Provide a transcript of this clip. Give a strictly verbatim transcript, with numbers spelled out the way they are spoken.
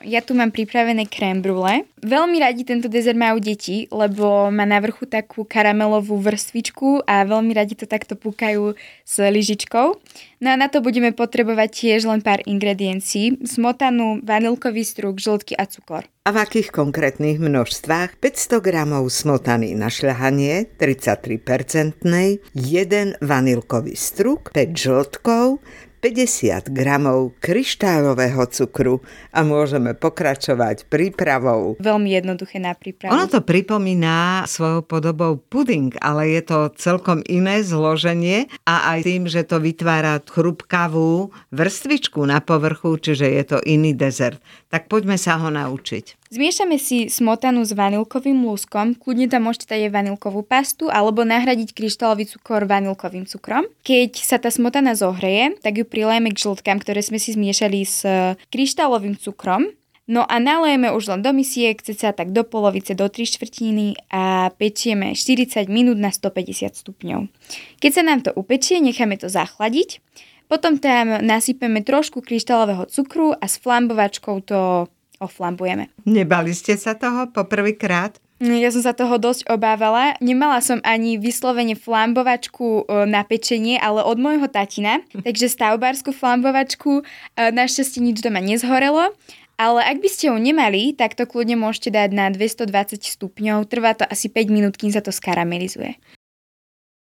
Ja tu mám pripravené crème brûlée. Veľmi radi tento dezert majú deti, lebo má na vrchu takú karamelovú vrstvičku a veľmi radi to takto púkajú s lyžičkou. No a na to budeme potrebovať tiež len pár ingrediencií. Smotanu, vanilkový struk, žltky a cukor. A v akých konkrétnych množstvách? päťsto gramov smotany na šľahanie, tridsaťtri percent, jeden vanilkový struk, päť žltkov, päťdesiat gramov kryštálového cukru a môžeme pokračovať prípravou. Veľmi jednoduché na prípravu. Ono to pripomína svojou podobou puding, ale je to celkom iné zloženie a aj tým, že to vytvára chrupkavú vrstvičku na povrchu, čiže je to iný dezert. Tak poďme sa ho naučiť. Zmiešame si smotanu s vanilkovým lúskom, kľudne tam môžete dať aj vanilkovú pastu alebo nahradiť kryštálový cukor vanilkovým cukrom. Keď sa tá smotana zohreje, tak ju prilejeme k žltkám, ktoré sme si zmiešali s kryštálovým cukrom. No a nalejeme už len do misiek, cca tak do polovice, do tri štvrtiny a pečieme štyridsať minút na stopäťdesiat stupňov. Keď sa nám to upečie, necháme to zachladiť. Potom tam nasypeme trošku kryštálového cukru a s flambovačkou to oflambujeme. Nebali ste sa toho poprvýkrát? Ja som sa toho dosť obávala. Nemala som ani vyslovene flambovačku na pečenie, ale od môjho tatina. Takže stavbárskú flambovačku našťastie nič doma nezhorelo. Ale ak by ste ho nemali, tak to kľudne môžete dať na dvestodvadsať stupňov. Trvá to asi päť minút, kým sa to skaramelizuje.